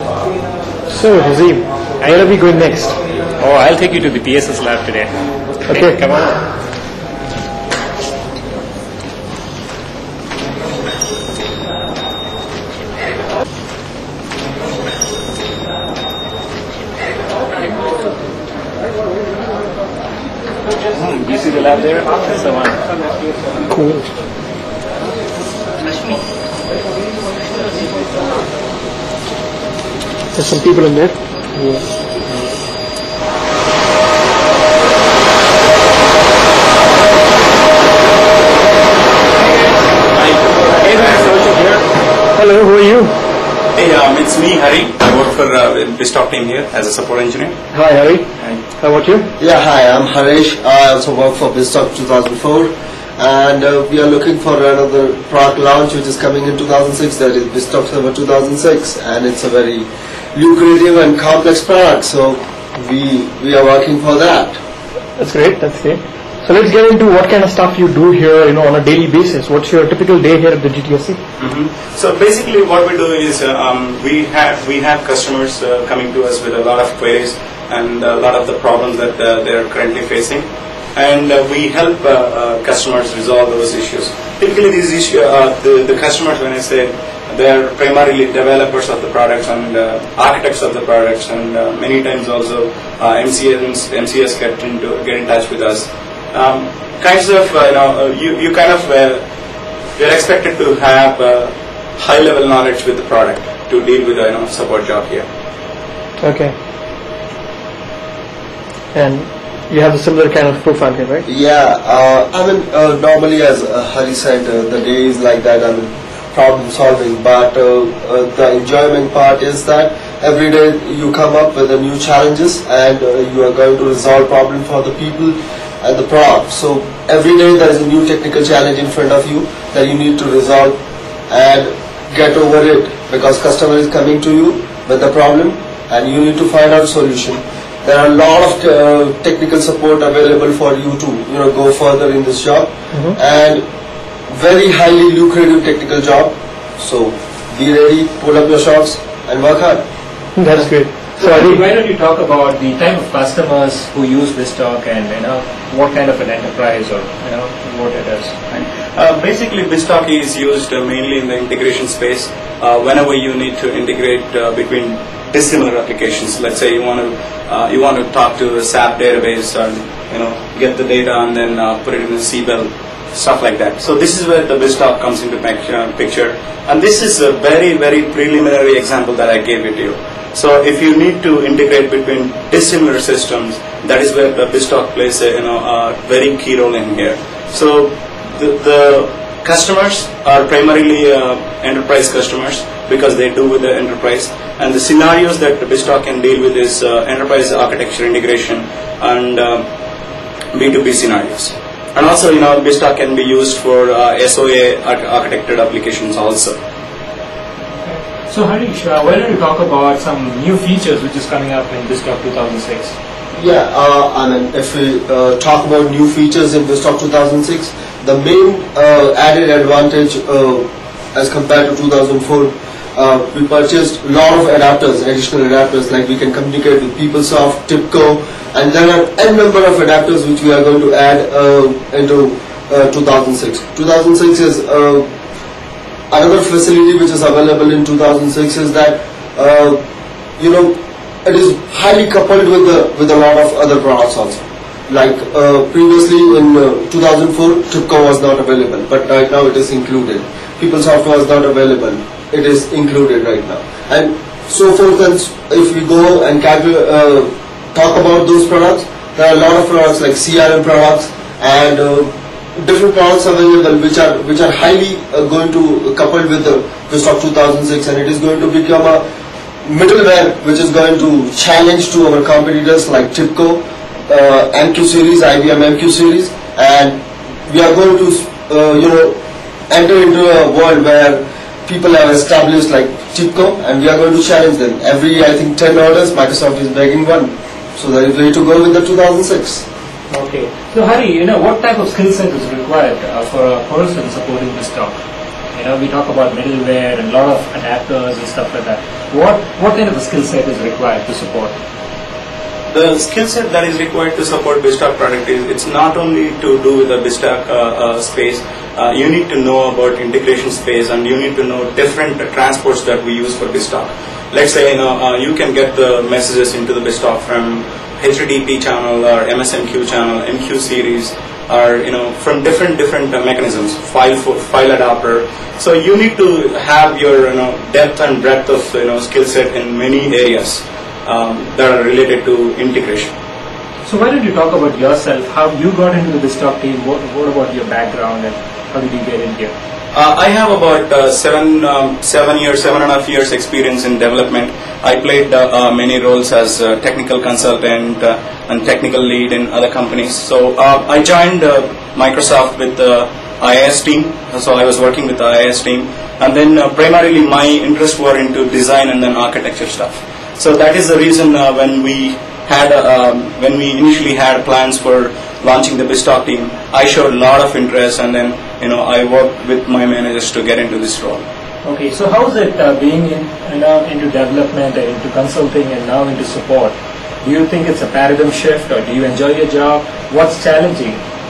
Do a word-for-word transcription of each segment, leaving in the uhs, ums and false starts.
So, Hazim, where are we going next? Oh, I'll take you to the P S S lab today. Okay, okay come on. Hmm, you see the lab there? That's the one. Cool. There's some people in there. Yeah. Hello, who are you? Hey, um, it's me, Hari. I work for uh, BizTalk team here as a support engineer. Hi, Hari. Hi. How about you? Yeah, hi, I'm Harish. I also work for BizTalk two thousand four, and uh, we are looking for another product launch which is coming in two thousand six, that is BizTalk Server two thousand six, and it's a very lucrative and complex product, so we we are working for that. That's great, that's great. So let's get into what kind of stuff you do here, you know, on a daily basis. What's your typical day here at the G T S C? Mm-hmm. So basically, what we do is uh, um, we have we have customers uh, coming to us with a lot of queries and a lot of the problems that uh, they are currently facing, and uh, we help uh, uh, customers resolve those issues. Typically, these issues, uh, the the customers, when I say, they are primarily developers of the products and uh, architects of the products, and uh, many times also uh, M C S M C S get into get in touch with us. Um, kinds of, uh, you know, uh, you, you kind of, uh, you're expected to have uh, high level knowledge with the product to deal with a, you know, support job here. Okay. And you have a similar kind of profile here, right? Yeah, uh, I mean, uh, normally as uh, Hari said, uh, the day is like that, I mean, problem solving, but uh, uh, the enjoyment part is that every day you come up with the new challenges and uh, you are going to resolve problem for the people and the product. So every day there is a new technical challenge in front of you that you need to resolve and get over it, because customer is coming to you with the problem and you need to find out solution. There are a lot of uh, technical support available for you to, you know, go further in this job, mm-hmm. and very highly lucrative technical job. So be ready, pull up your shorts and work hard. That's great. So why don't you talk about the type of customers who use BizTalk and, you know, what kind of an enterprise, or, you know, what it is? Uh, basically, BizTalk is used uh, mainly in the integration space. Uh, whenever you need to integrate uh, between dissimilar applications, let's say you want to uh, you want to talk to a S A P database, and, you know, get the data and then uh, put it in a C B E L, stuff like that. So this is where the BizTalk comes into picture, and this is a very very preliminary example that I gave it to you. So if you need to integrate between dissimilar systems, that is where the BizTalk plays a, you know, a very key role in here. So the, the customers are primarily uh, enterprise customers, because they do with the enterprise, and the scenarios that the BizTalk can deal with is uh, enterprise architecture integration and uh, B two B scenarios. And also, you know, BizTalk can be used for uh, S O A architected applications also. So Harish, uh, why don't you talk about some new features which is coming up in BizTalk two thousand six? Yeah, uh, I mean, if we uh, talk about new features in BizTalk two thousand six, the main uh, added advantage uh, as compared to two thousand four, uh, we purchased a lot of adapters, additional adapters, like we can communicate with PeopleSoft, TIBCO, and there are n number of adapters which we are going to add uh, into uh, two thousand six. two thousand six is uh, another facility which is available in two thousand six is that, uh, you know, it is highly coupled with the with a lot of other products also. Like uh, previously in uh, two thousand four, TIBCO was not available, but right now it is included. PeopleSoft was not available, it is included right now, and so forth. And if we go and calculate, uh, talk about those products, there are a lot of products like C R M products and uh, different products available which are which are highly uh, going to coupled with the BizTalk two thousand six, and it is going to become a middleware which is going to challenge to our competitors like TIBCO, uh, M Q series, I B M M Q series, and we are going to uh, you know enter into a world where people have established like TIBCO, and we are going to challenge them. Every, I think, ten orders, Microsoft is begging one, so there is way to go with the two thousand six. Okay. So Hari, you know, what type of skill set is required uh, for a person supporting BizTalk? You know, we talk about middleware and a lot of adapters and stuff like that. What what kind of a skill set is required to support? The skill set that is required to support BizTalk product is it's not only to do with the BizTalk uh, uh, space. Uh, you need to know about integration space, and you need to know different uh, transports that we use for BizTalk. Let's say you know uh, you can get the messages into the BizTalk from H T T P channel or M S M Q channel, M Q series, or you know from different different uh, mechanisms, file for, file adapter. So you need to have your you know depth and breadth of you know skill set in many areas um, that are related to integration. So why don't you talk about yourself? How you got into the BizTalk team? What, what about your background and how did you get in here? Uh, I have about uh, seven, um, seven years, seven and a half years experience in development. I played uh, uh, many roles as a technical consultant uh, and technical lead in other companies. So uh, I joined uh, Microsoft with the I I S team. So I was working with the I I S team, and then uh, primarily my interests were into design and then architecture stuff. So that is the reason uh, when we had uh, um, when we initially had plans for launching the BizTalk team, I showed a lot of interest, and then you know I worked with my managers to get into this role. Okay, so how is it uh, being in, you know, into development and into consulting and now into support? Do you think it's a paradigm shift, or do you enjoy your job? What's challenging?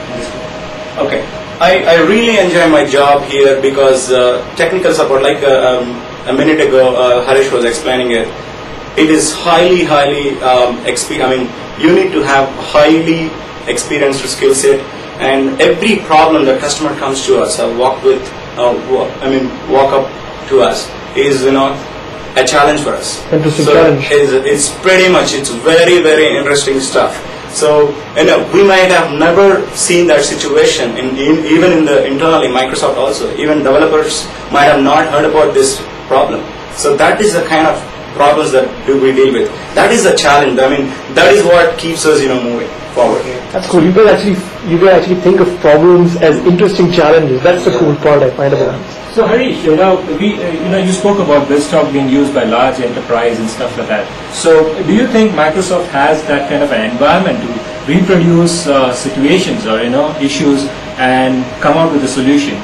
Okay, I, I really enjoy my job here because uh, technical support, like uh, um, a minute ago, uh, Harish was explaining it. It is highly, highly um, exp- I mean, you need to have highly experienced skill set, and every problem that customer comes to us, uh, walk with, uh, walk, I mean, walk up to us is you know a challenge for us. Interesting so challenge. It's, it's pretty much it's very very interesting stuff. So you know we might have never seen that situation in, in even in the internally Microsoft also. Even developers might have not heard about this problem. So that is the kind of problems that we deal with. That is the challenge. I mean, that is what keeps us, you know, moving forward. That's cool. You guys actually, you guys actually think of problems as interesting challenges. That's the cool part I find about it. So Harish, you know, we, uh, you know, you spoke about BizTalk being used by large enterprise and stuff like that. So, do you think Microsoft has that kind of an environment to reproduce uh, situations or you know issues and come out with a solution?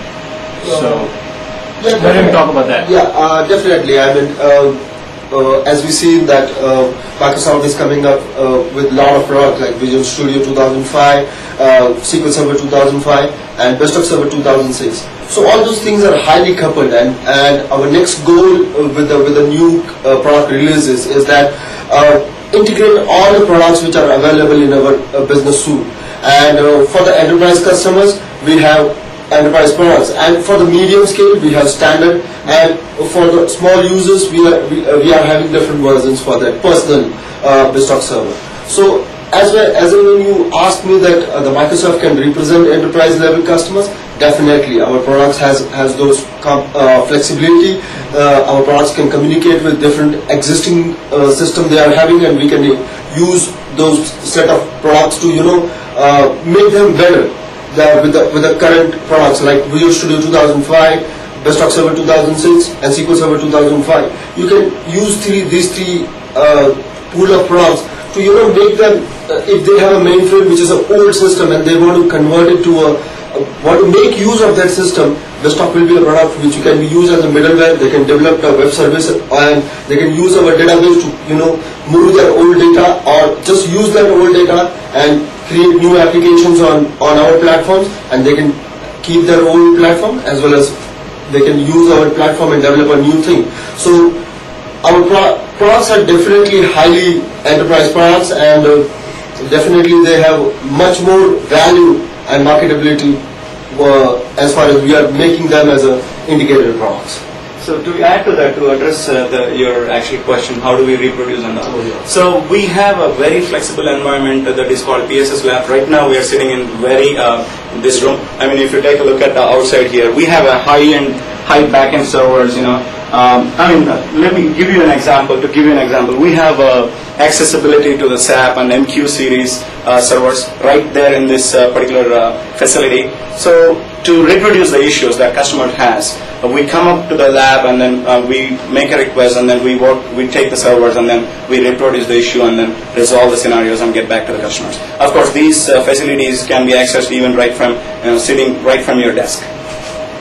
So, Yeah, why don't we talk about that? Yeah, uh, definitely. I mean, uh, uh, as we see that uh, Microsoft is coming up uh, with a lot of products like Visual Studio two thousand five, uh, S Q L Server two thousand five, and BizTalk Server two thousand six. So all those things are highly coupled, and, and our next goal uh, with the with the new uh, product releases is that uh, integrate all the products which are available in our uh, business suite. And uh, for the enterprise customers, we have enterprise products, and for the medium scale we have standard, and for the small users we are we, uh, we are having different versions for that personal uh, BizTalk server. So as well as when you ask me that uh, the Microsoft can represent enterprise level customers, definitely our products has has those com- uh, flexibility. Uh, our products can communicate with different existing uh, system they are having, and we can use those set of products to you know uh, make them better. The, with, the, with the current products like Visual Studio two thousand five, BizTalk Server two thousand six, and S Q L Server two thousand five. You can use three, these three uh, pool of products to you know make them, uh, if they have a mainframe which is an old system and they want to convert it to a, a want to make use of that system, BizTalk will be a product which can be used as a middleware. They can develop a web service, and they can use our database to you know move their old data, or just use that old data and create new applications on, on our platforms, and they can keep their own platform as well as they can use our platform and develop a new thing. So our pro- products are definitely highly enterprise products, and uh, definitely they have much more value and marketability uh, as far as we are making them as a integrated products. So to add to that, to address uh, the, your actual question, how do we reproduce and all? Oh, yeah. So we have a very flexible environment that is called P S S Lab. Right now we are sitting in very uh, this room. I mean, if you take a look at the outside here, we have a high-end, high back-end servers. You know, um, I mean, uh, let me give you an example. To give you an example, we have uh, accessibility to the S A P and M Q series uh, servers right there in this uh, particular uh, facility. So to reproduce the issues that customer has, uh, we come up to the lab and then uh, we make a request, and then we work, we take the servers and then we reproduce the issue and then resolve the scenarios and get back to the customers. Of course, these uh, facilities can be accessed even right from you know, sitting right from your desk.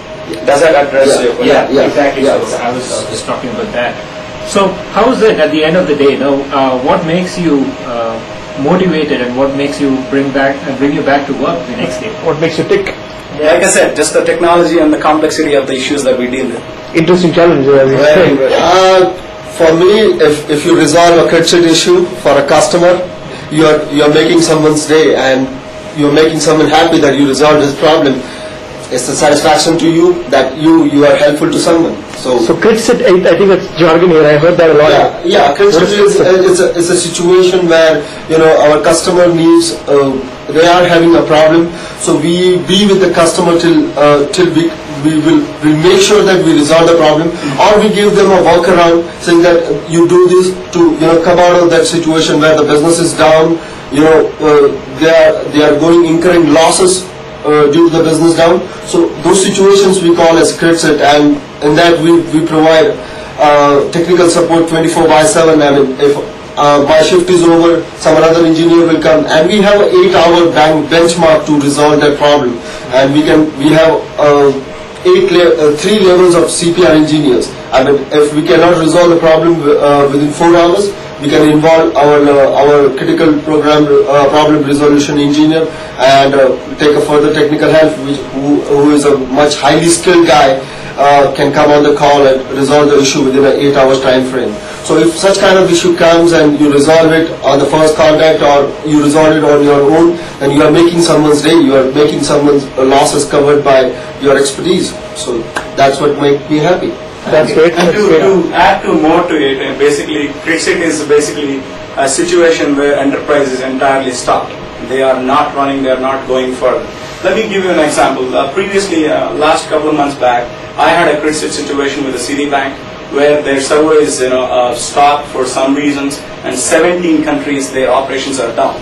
Does that address Yeah. your question? Yeah, Yeah, exactly. yeah, so exactly. I was just talking about that. So how is it at the end of the day? Now, uh, what makes you uh, motivated, and what makes you bring back and bring you back to work the next day? What makes you tick? Like I said, just the technology and the complexity of the issues that we deal with. Interesting challenge. I mean. Very good. Uh, for me, if, if you resolve a critical issue for a customer, you're you're making someone's day, and you're making someone happy that you resolved his problem. It's a satisfaction to you that you you are helpful to someone. So, So crit sit, I, I think that's jargon here. I heard that a lot. yeah, yeah. Critical What is is, it? it's a it's a situation where you know our customer needs. Uh, they are having a problem, so we be with the customer till uh, till we we will we make sure that we resolve the problem, or we give them a workaround saying that uh, you do this to you know come out of that situation where the business is down. You know uh, they are they are going incurring losses uh, due to the business down. So those situations we call as crit sit, and in that we we provide uh, technical support twenty-four by seven. I mean if Uh, my shift is over, some other engineer will come, and we have an eight-hour bank benchmark to resolve that problem. And we can, we have uh, eight, le uh, three levels of C P R engineers. I mean, if we cannot resolve the problem uh, within four hours, we can involve our uh, our critical program uh, problem resolution engineer and uh, take a further technical help, which who, who is a much highly skilled guy. Uh, can come on the call and resolve the issue within an eight hours time frame. So if such kind of issue comes and you resolve it on the first contact, or you resolve it on your own, then you are making someone's day, you are making someone's losses covered by your expertise. So that's what makes me happy. That's great. And That's to, great. to add to more to it, uh, basically, Critsit is basically a situation where enterprise is entirely stopped. They are not running, they are not going further. Let me give you an example. Uh, previously, uh, last couple of months back, I had a Critsit situation with the Citibank where their server is you know, uh, stopped for some reasons, and seventeen countries, their operations are down.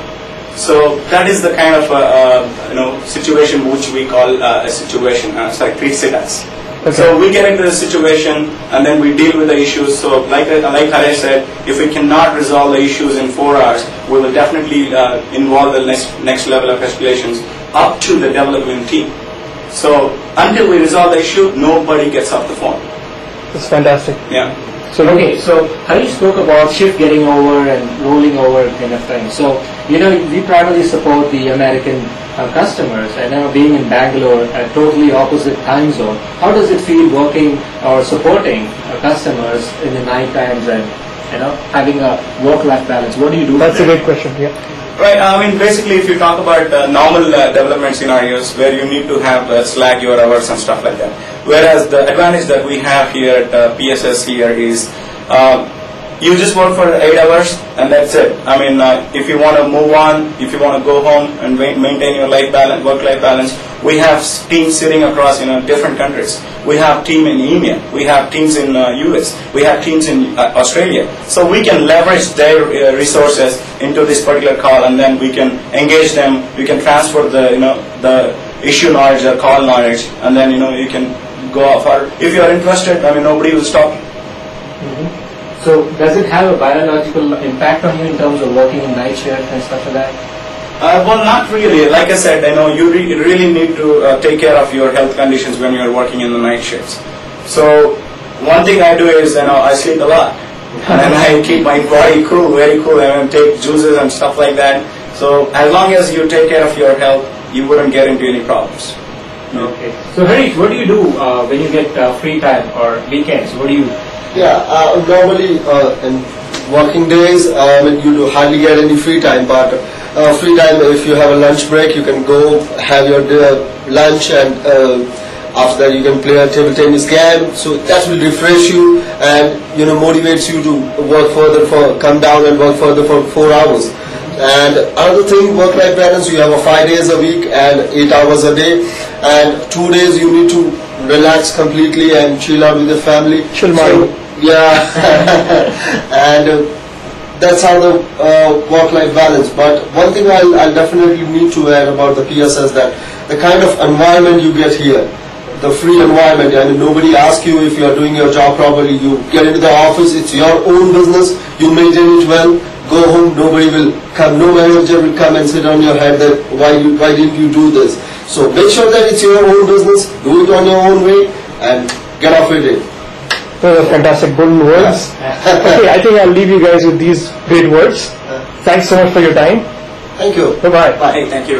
So that is the kind of uh, uh, you know situation which we call uh, a situation, uh, sorry, Critsit as. Okay. So we get into the situation and then we deal with the issues. So like like Harish said, if we cannot resolve the issues in four hours, we will definitely uh, involve the next next level of escalations up to the development team. So until we resolve the issue, nobody gets off the phone. That's fantastic. Yeah. So Okay, so Harish spoke about shift getting over and rolling over kind of thing. So, you know, we primarily support the American uh, customers, and now being in Bangalore, a totally opposite time zone, how does it feel working or supporting uh, customers in the night times and, you know, having a work-life balance? What do you do? that's a there? great question. Yeah. Right. I mean, basically, if you talk about uh, normal uh, development scenarios where you need to have uh, slack your hours and stuff like that, whereas the advantage that we have here at uh, P S S here is uh, you just work for eight hours and that's it. I mean, uh, if you want to move on, if you want to go home and ma- maintain your life balance, work-life balance, we have teams sitting across you know different countries. We have team in India, we have teams in uh, U S, we have teams in uh, Australia. So we can leverage their uh, resources into this particular call, and then we can engage them. We can transfer the you know the issue knowledge, the call knowledge, and then you know you can go off. Or if you are interested, I mean nobody will stop you. So, does it have a biological impact on you in terms of working in night shift and stuff like that? Uh, well, not really. Like I said, I know you re- really need to uh, take care of your health conditions when you're working in the night shifts. So, one thing I do is, you know, I sleep a lot. And I keep my body cool, very cool, and I take juices and stuff like that. So, as long as you take care of your health, you wouldn't get into any problems. Okay. So, Harish, what do you do uh, when you get uh, free time or weekends? What do you... Yeah, uh, normally uh, in working days, I mean, you do hardly get any free time, but uh, free time, if you have a lunch break, you can go have your uh, lunch, and uh, after that you can play a table tennis game, so that will refresh you and, you know, motivates you to work further, for come down and work further for four hours. And another thing, work-life balance, you have a five days a week and eight hours a day, and two days you need to relax completely and chill out with the family. Chill So, mind. yeah, and uh, that's how the uh, work-life balance. But one thing I'll, I'll definitely need to add about the P S S, that the kind of environment you get here, the free environment, I mean, nobody asks you if you are doing your job properly. You get into the office, it's your own business, you maintain it well, go home, nobody will come, no manager will come and sit on your head that why you, why didn't you do this. So make sure that it's your own business, do it on your own way, and get off with it. Those are fantastic golden words. Okay, I think I'll leave you guys with these great words. Thanks so much for your time. Thank you. Bye-bye. Bye. Hey, thank you.